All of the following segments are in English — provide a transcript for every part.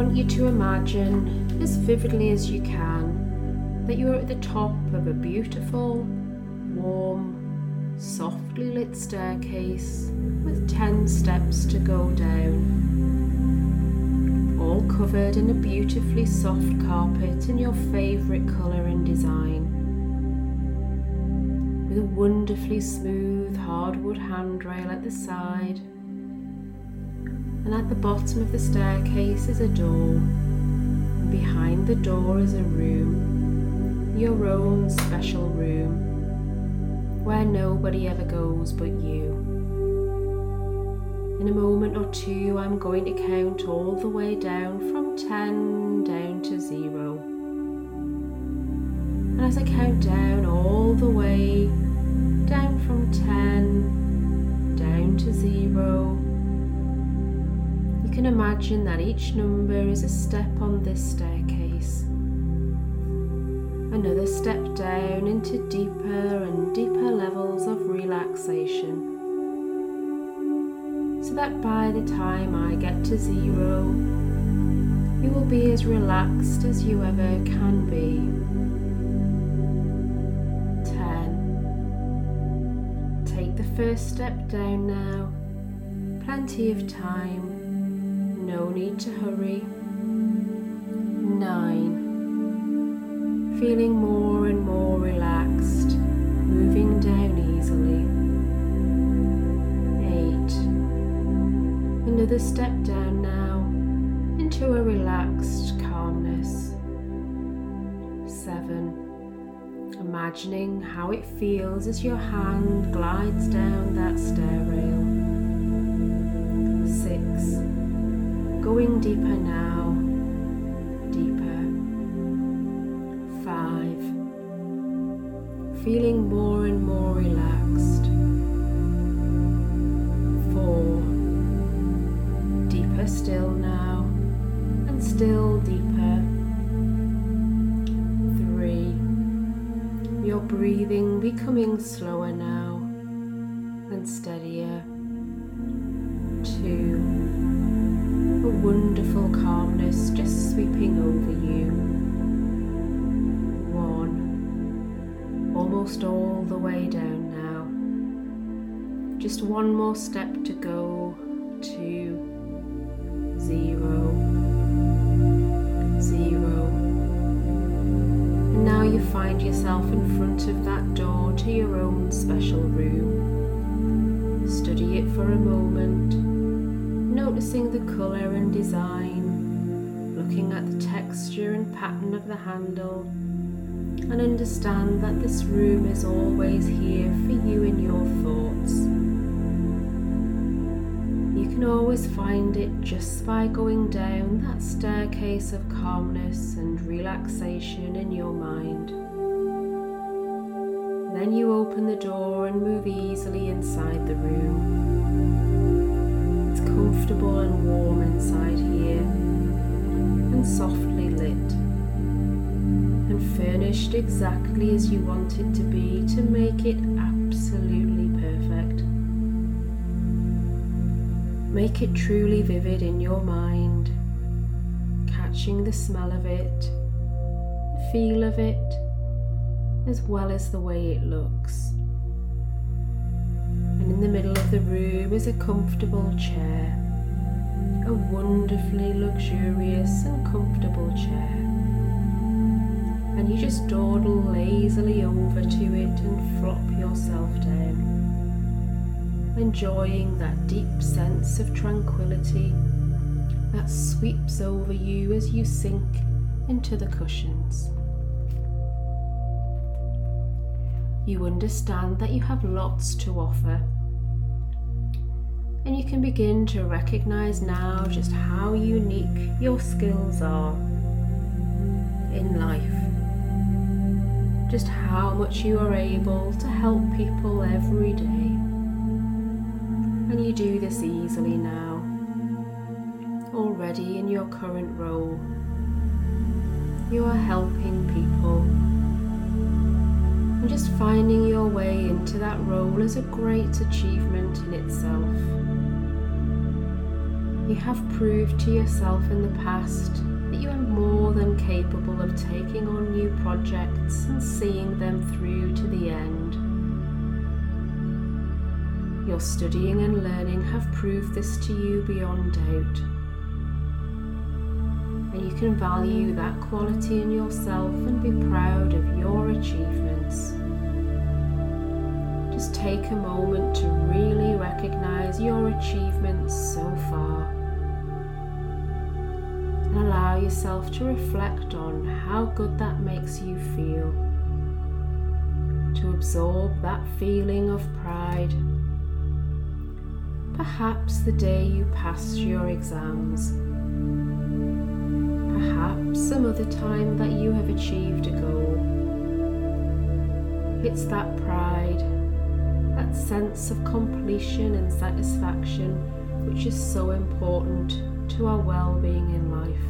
want you to imagine, as vividly as you can, that you are at the top of a beautiful, warm, softly lit staircase with 10 steps to go down, all covered in a beautifully soft carpet in your favourite colour and design, with a wonderfully smooth hardwood handrail at the side. And at the bottom of the staircase is a door, and behind the door is a room, your own special room, where nobody ever goes but you. In a moment or two, I'm going to count all the way down from 10 down to 0. And as I count down all the way down from 10 down to 0, you can imagine that each number is a step on this staircase. Another step down into deeper and deeper levels of relaxation. So that by the time I get to 0, you will be as relaxed as you ever can be. 10. Take the first step down now. Plenty of time. No need to hurry. 9. Feeling more and more relaxed, moving down easily. 8. Another step down now into a relaxed calmness. 7. Imagining how it feels as your hand glides down that stair rail. 6. Going deeper now, deeper. 5. Feeling more and more relaxed. 4. Deeper still now, and still deeper. 3. Your breathing becoming slower now, and steadier. 2. A wonderful calmness just sweeping over you. 1. Almost all the way down now. Just one more step to go. 2. 0. 0. And now you find yourself in front of that door to your own special room. Study it for a moment, noticing the colour and design, looking at the texture and pattern of the handle, and understand that this room is always here for you in your thoughts. You can always find it just by going down that staircase of calmness and relaxation in your mind. Then you open the door and move easily inside the room. It's comfortable and warm inside here, and softly lit, and furnished exactly as you want it to be to make it absolutely perfect. Make it truly vivid in your mind, catching the smell of it, the feel of it, as well as the way it looks. And in the middle of the room is a comfortable chair, a wonderfully luxurious and comfortable chair. And you just dawdle lazily over to it and flop yourself down, enjoying that deep sense of tranquility that sweeps over you as you sink into the cushions. You understand that you have lots to offer, and you can begin to recognize now just how unique your skills are in life, just how much you are able to help people every day. And you do this easily now, already in your current role. You are helping people, and just finding your way into that role is a great achievement in itself. You have proved to yourself in the past that you are more than capable of taking on new projects and seeing them through to the end. Your studying and learning have proved this to you beyond doubt. And you can value that quality in yourself and be proud of your achievements. Just take a moment to really recognize your achievements so far. And allow yourself to reflect on how good that makes you feel. To absorb that feeling of pride. Perhaps the day you passed your exams. Perhaps some other time that you have achieved a goal. It's that pride, that sense of completion and satisfaction which is so important to our well-being in life.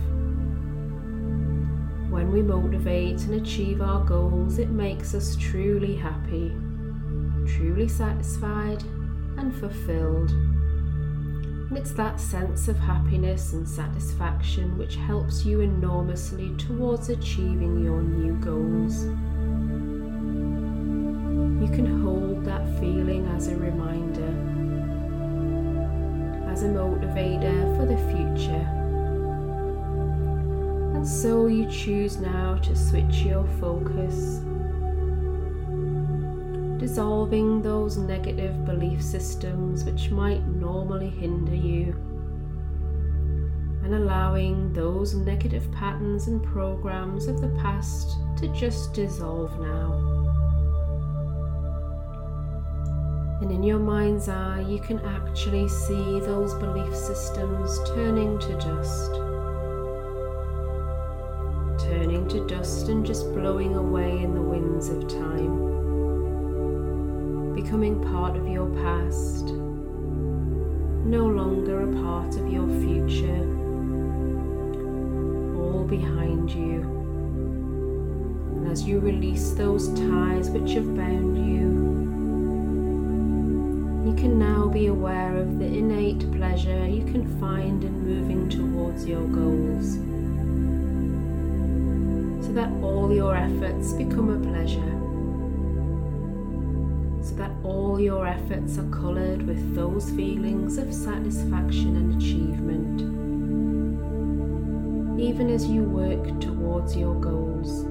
When we motivate and achieve our goals, it makes us truly happy, truly satisfied and fulfilled. And it's that sense of happiness and satisfaction which helps you enormously towards achieving your new goals. You can hold that feeling as a reminder, as a motivator for the future. And so you choose now to switch your focus, dissolving those negative belief systems which might normally hinder you, and allowing those negative patterns and programs of the past to just dissolve now. And in your mind's eye, you can actually see those belief systems turning to dust. Turning to dust and just blowing away in the winds of time. Becoming part of your past. No longer a part of your future. All behind you. And as you release those ties which have bound you, you can now be aware of the innate pleasure you can find in moving towards your goals, so that all your efforts become a pleasure, so that all your efforts are coloured with those feelings of satisfaction and achievement, even as you work towards your goals.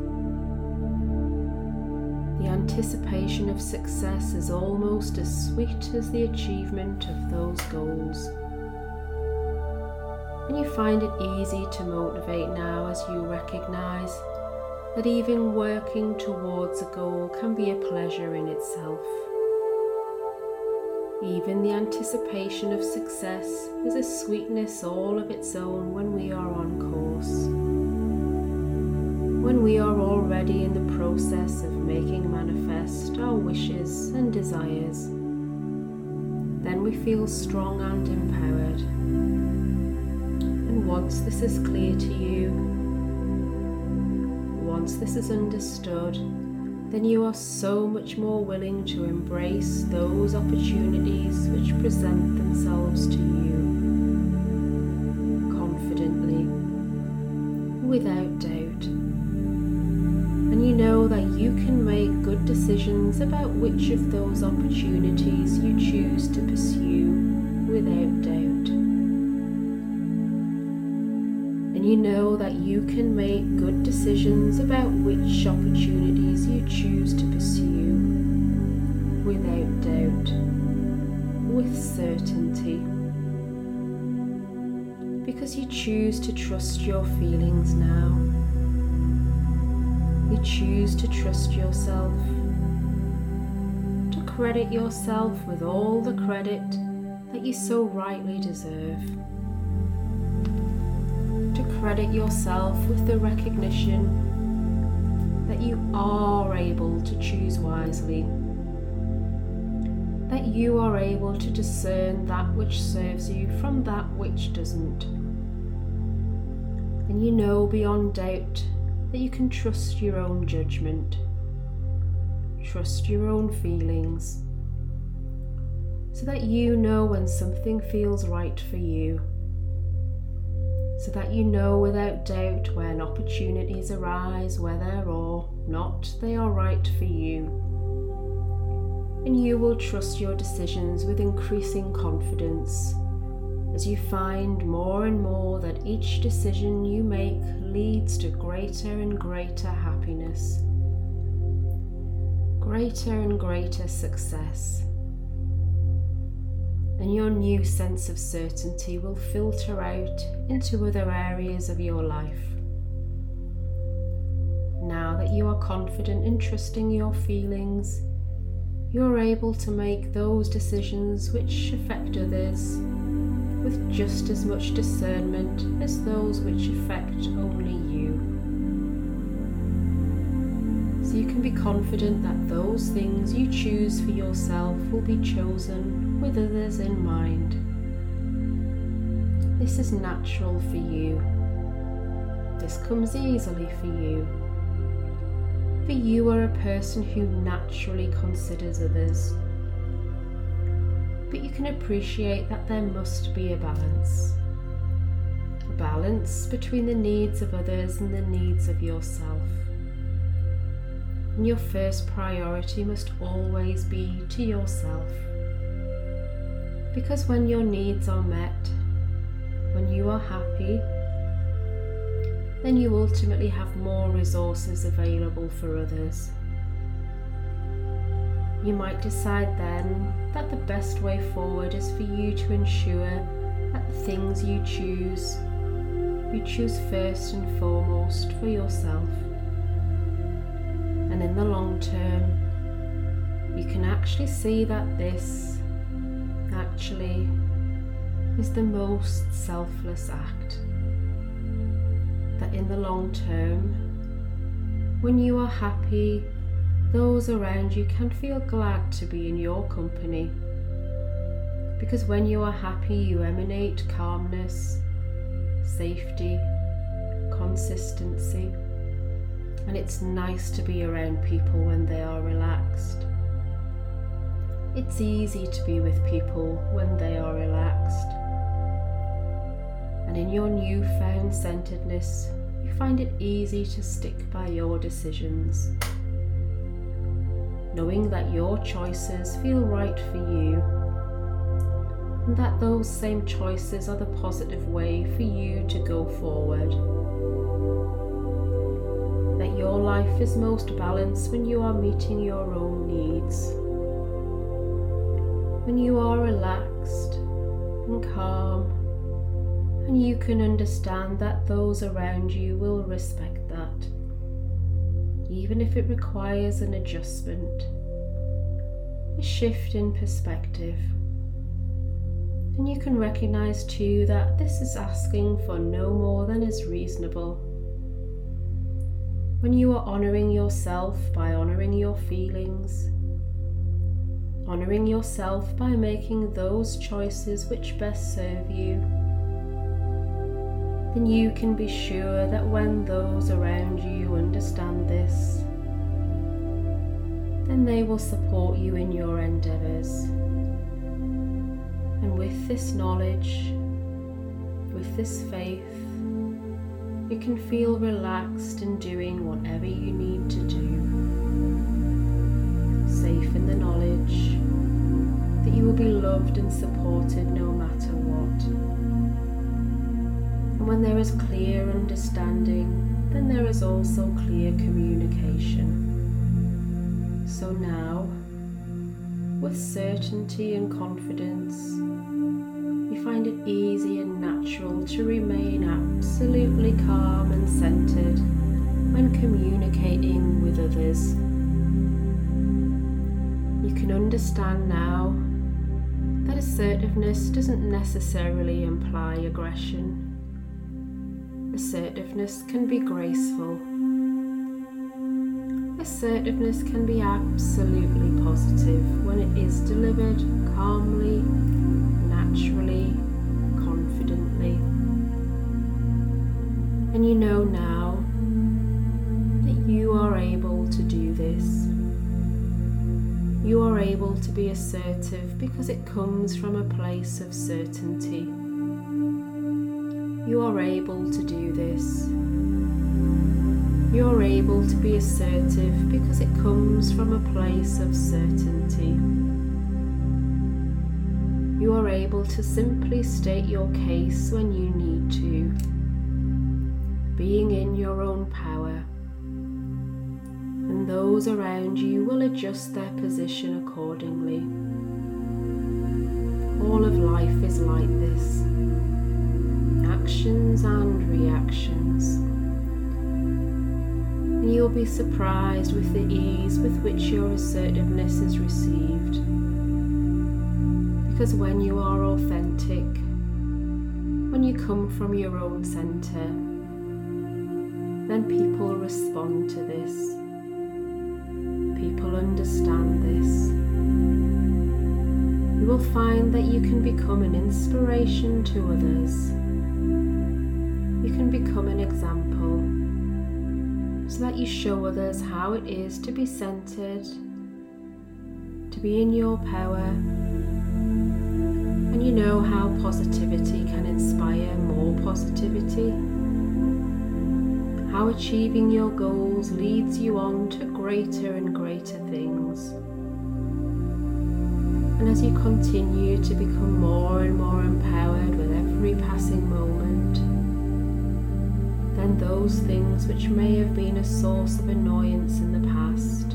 The anticipation of success is almost as sweet as the achievement of those goals. And you find it easy to motivate now as you recognise that even working towards a goal can be a pleasure in itself. Even the anticipation of success is a sweetness all of its own when we are on course. When we are already in the process of making manifest our wishes and desires, then we feel strong and empowered. And once this is clear to you, once this is understood, then you are so much more willing to embrace those opportunities which present themselves to you, confidently, without doubt. And you know that you can make good decisions about which of those opportunities you choose to pursue without doubt. And you know that you can make good decisions about which opportunities you choose to pursue without doubt, with certainty. Because you choose to trust your feelings now. You choose to trust yourself, to credit yourself with all the credit that you so rightly deserve, to credit yourself with the recognition that you are able to choose wisely, that you are able to discern that which serves you from that which doesn't. And you know beyond doubt that you can trust your own judgment, trust your own feelings, so that you know when something feels right for you, so that you know without doubt when opportunities arise whether or not they are right for you. And you will trust your decisions with increasing confidence as you find more and more that each decision you make leads to greater and greater happiness, greater and greater success. And your new sense of certainty will filter out into other areas of your life. Now that you are confident in trusting your feelings, you are able to make those decisions which affect others with just as much discernment as those which affect only you. So you can be confident that those things you choose for yourself will be chosen with others in mind. This is natural for you. This comes easily for you. For you are a person who naturally considers others. But you can appreciate that there must be a balance. A balance between the needs of others and the needs of yourself. And your first priority must always be to yourself. Because when your needs are met, when you are happy, then you ultimately have more resources available for others. You might decide then that the best way forward is for you to ensure that the things you choose first and foremost for yourself. And in the long term, you can actually see that this actually is the most selfless act. That in the long term, when you are happy, those around you can feel glad to be in your company. Because when you are happy, you emanate calmness, safety, consistency, and it's nice to be around people when they are relaxed. It's easy to be with people when they are relaxed. And in your newfound centeredness, you find it easy to stick by your decisions, knowing that your choices feel right for you, and that those same choices are the positive way for you to go forward. That your life is most balanced when you are meeting your own needs. When you are relaxed and calm, and you can understand that those around you will respect that, even if it requires an adjustment, a shift in perspective. And you can recognize too that this is asking for no more than is reasonable. When you are honouring yourself by honouring your feelings, honouring yourself by making those choices which best serve you, then you can be sure that when those around you understand this, then they will support you in your endeavours. And with this knowledge, with this faith, you can feel relaxed in doing whatever you need to do. Safe in the knowledge that you will be loved and supported no matter what. And when there is clear understanding, then there is also clear communication. So now, with certainty and confidence, you find it easy and natural to remain absolutely calm and centered when communicating with others. You can understand now that assertiveness doesn't necessarily imply aggression. Assertiveness can be graceful. Assertiveness can be absolutely positive when it is delivered calmly, naturally, confidently. And you know now that you are able to do this. You are able to be assertive because it comes from a place of certainty. You are able to do this. You are able to be assertive because it comes from a place of certainty. You are able to simply state your case when you need to, being in your own power, and those around you will adjust their position accordingly. All of life is like this, actions and reactions, and you'll be surprised with the ease with which your assertiveness is received. Because when you are authentic, when you come from your own centre, then people respond to this. People understand this. You will find that you can become an inspiration to others. You can become an example, so that you show others how it is to be centered, to be in your power, and you know how positivity can inspire more positivity, how achieving your goals leads you on to greater and greater things. And as you continue to become more and more empowered with every passing moment, then those things which may have been a source of annoyance in the past,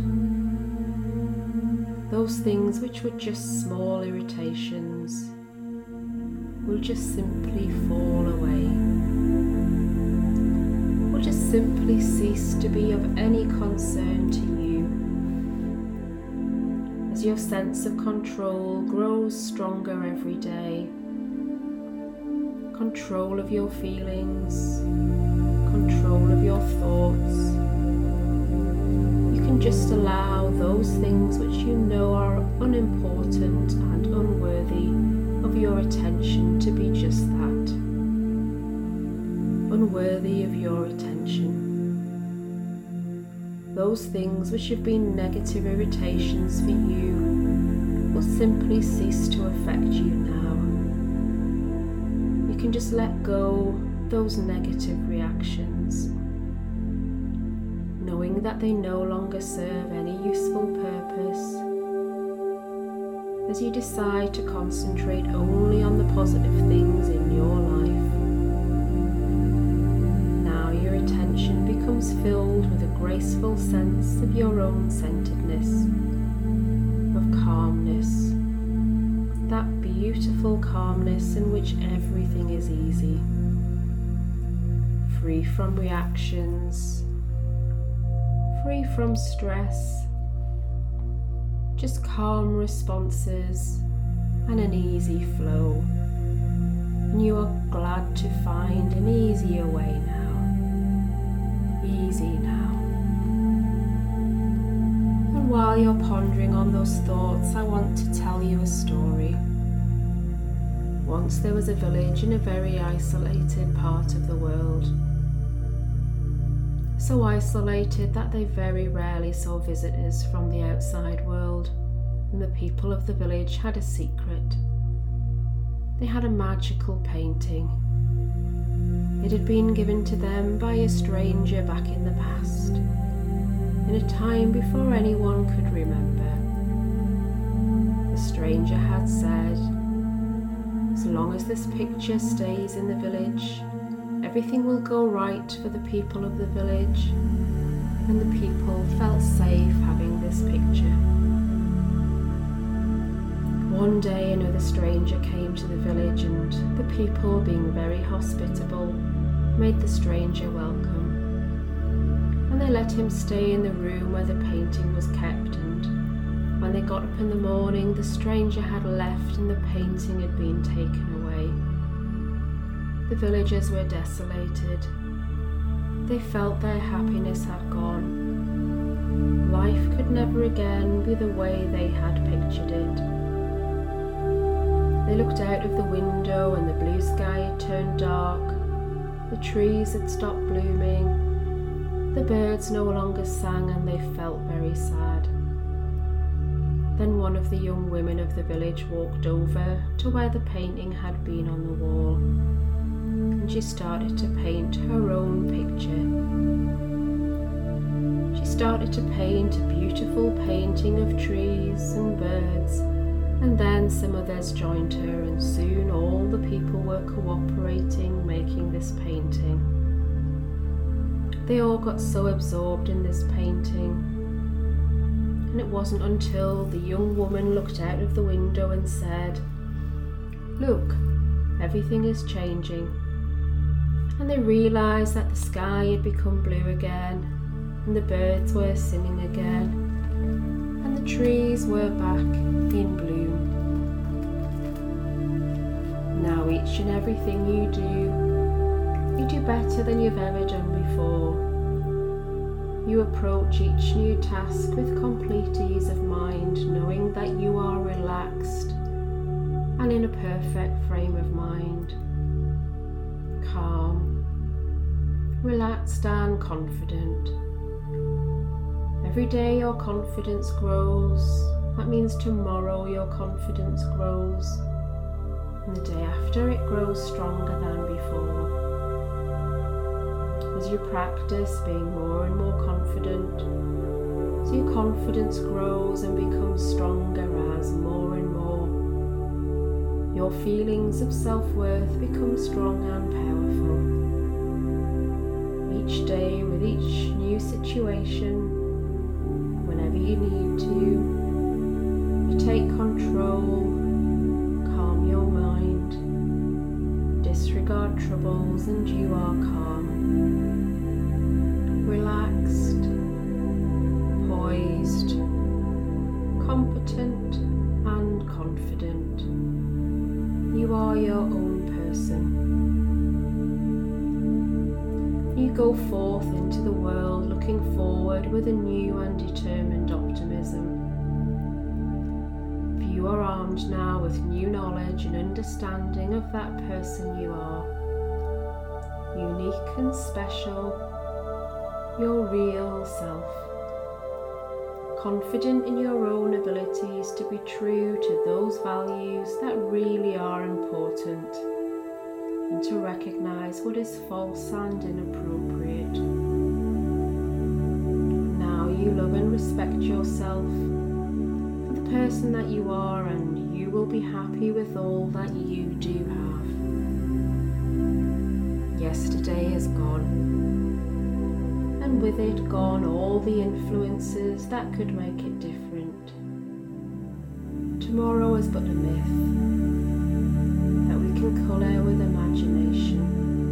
those things which were just small irritations, will just simply fall away, will just simply cease to be of any concern to you. As your sense of control grows stronger every day, control of your feelings, control of your thoughts, you can just allow those things which you know are unimportant and unworthy of your attention to be just that, unworthy of your attention. Those things which have been negative irritations for you will simply cease to affect you now. You can just let go those negative reactions, knowing that they no longer serve any useful purpose, as you decide to concentrate only on the positive things in your life. Now your attention becomes filled with a graceful sense of your own centeredness, of calmness, that beautiful calmness in which everything is easy, free from reactions, free from stress, just calm responses and an easy flow. And you are glad to find an easier way now. Easy now. And while you're pondering on those thoughts, I want to tell you a story. Once there was a village in a very isolated part of the world. So isolated that they very rarely saw visitors from the outside world, and the people of the village had a secret. They had a magical painting. It had been given to them by a stranger back in the past, in a time before anyone could remember. The stranger had said, "As long as this picture stays in the village, everything will go right for the people of the village," and the people felt safe having this picture. One day another stranger came to the village, and the people, being very hospitable, made the stranger welcome. And they let him stay in the room where the painting was kept, and when they got up in the morning, the stranger had left and the painting had been taken away. The villagers were desolated. They felt their happiness had gone. Life could never again be the way they had pictured it. They looked out of the window and the blue sky had turned dark. The trees had stopped blooming. The birds no longer sang, and they felt very sad. Then one of the young women of the village walked over to where the painting had been on the wall. and she started to paint her own picture. She started to paint a beautiful painting of trees and birds, and then some others joined her, and soon all the people were cooperating, making this painting. They all got so absorbed in this painting, and it wasn't until the young woman looked out of the window and said, "Look, everything is changing," and they realised that the sky had become blue again, and the birds were singing again, and the trees were back in bloom. Now each and everything you do better than you've ever done before. You approach each new task with complete ease of mind, knowing that you are relaxed and in a perfect frame of mind, calm, relaxed and confident. Every day your confidence grows. That means tomorrow your confidence grows, and the day after it grows stronger than before. As you practice being more and more confident, so your confidence grows and becomes stronger as more and more your feelings of self-worth become strong and powerful. Each day with each new situation, whenever you need to, you take control, calm your mind, disregard troubles, and you are calm, relaxed, poised, competent and confident. You are your own person. You go forth into the world looking forward with a new and determined optimism. For you are armed now with new knowledge and understanding of that person you are. Unique and special, your real self. Confident in your own abilities to be true to those values that really are important, and to recognize what is false and inappropriate. Now you love and respect yourself for the person that you are, and you will be happy with all that you do have. Yesterday is gone, and with it gone all the influences that could make it different. Tomorrow is but a myth that we can colour with imagination.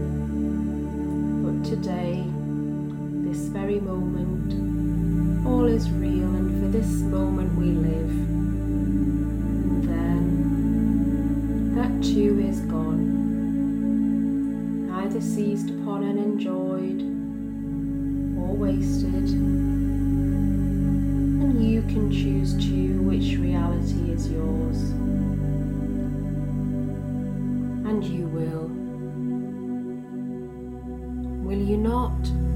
But today, this very moment, all is real, and for this moment we live. And then, that too is gone, either seized upon and enjoyed, or wasted, and you can choose too which reality is yours. And you will. Will you not?